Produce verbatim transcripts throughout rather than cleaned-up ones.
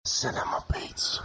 Cinema Beats.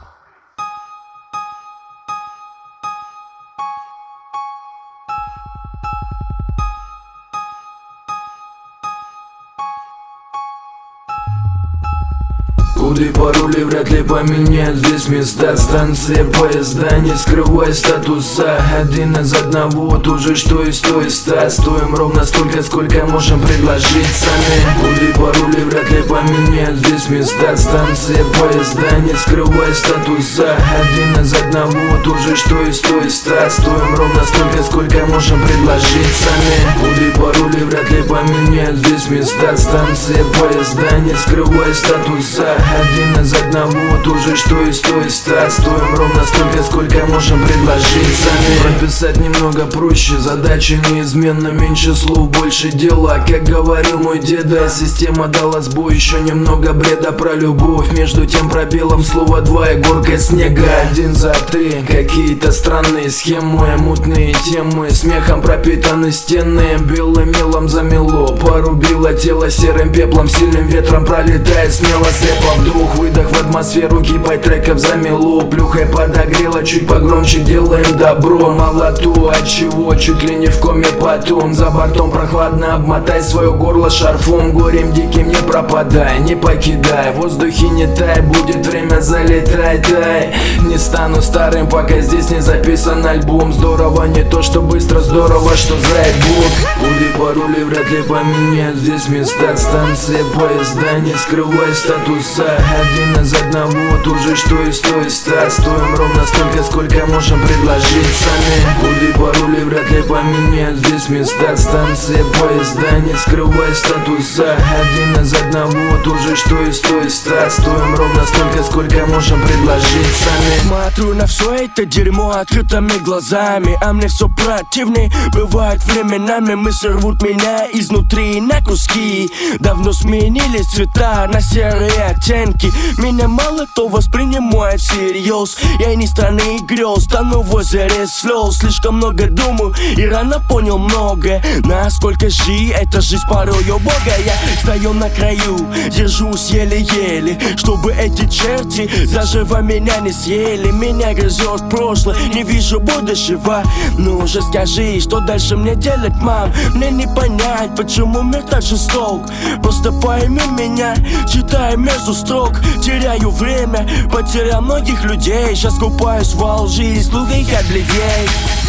Коды, пароли вряд ли поменяют здесь места. Станции, поезда, не скрывай статуса. Один из одного, тот же что и сто из ста. Стоим ровно столько, сколько можем предложить сами. Коды, пароли вряд ли поменяют здесь места. Станции, поезда, не скрывай статуса. Один из одного, тот же что и сто из ста. Стоим ровно столько, сколько можем предложить сами. Коды, пароли вряд ли поменяют здесь места. Станции, поезда, не скрывай статуса. Один из одного, тот же что и сто из ста. Стоим ровно столько, сколько можем предложить сами. Прописать немного проще, задача неизменно. Меньше слов, больше дела. Как говорил мой деда, система дала сбой. Еще немного бреда про любовь. Между тем пробелом слово два и горка снега. Один за три, какие-то странные схемы. Мутные темы, смехом пропитаны стены. Белым мелом замело, порубило тело серым пеплом. Сильным ветром пролетает смело слепо. Вдох, выдох в атмосферу, кипать треков замело. Плюхой подогрело, чуть погромче делаем добро. Мало то, от чего чуть ли не в коме потом. За бортом прохладно, обмотай свое горло шарфом. Горем диким не пропадай, не покидай. В воздухе не тай, будет время, залетай, дай. Не стану старым, пока здесь не записан альбом. Здорово, не то что быстро, здорово, что зает Бог. Коды, пароли вряд ли поменяют здесь места. Станции, поезда, не скрывай статуса. Один из одного, тот же что и сто из ста. Стоим ровно столько, сколько можем предложить сами. Коды, пароли вряд ли поменяют здесь места. Станции, поезда, не скрывай статуса. Один из одного, тот же что и сто из ста. Стоим ровно столько, сколько можем предложить сами. Смотрю на все это дерьмо открытыми глазами, а мне все противней бывает временами. Мысли рвут меня изнутри на куски. Давно сменились цвета на серые оттенки. Меня мало кто воспринимает всерьез. Я не страны грез, тону в озере слез. Слишком много думаю и рано понял многое. Насколько же эта жизнь порой убогая. Я стою на краю, держусь еле-еле, чтобы эти черти заживо меня не съели. Меня грызет прошлое, не вижу будущего. Ну же скажи, что дальше мне делать, мам? Мне не понять, почему мир так жесток. Просто пойми меня, читая между строк. Теряю время, потерял многих людей. Сейчас купаюсь во лжи, слух их отлевей.